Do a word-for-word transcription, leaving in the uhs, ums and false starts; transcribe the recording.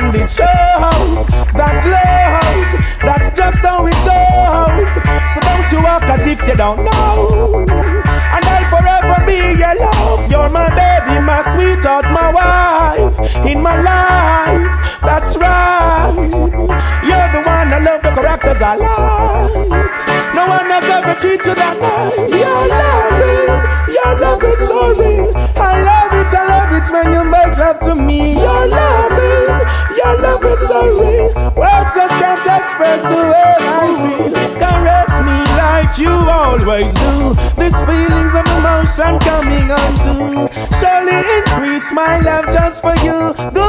and it shows. That glows, that's just how it goes. So don't you walk as if you don't know. And I'll forever be your love. You're my baby, my sweetheart, my wife in my life. That's right. You're the one I love, the characters I like. No one has ever treated you that nice. Your loving, your love is so real. I love it, I love it when you make love to me. Your loving, your love is so real. Words just can't express the way I feel. Caress me like you always do. This feelings of emotion coming on too. Surely increase my love just for you. Good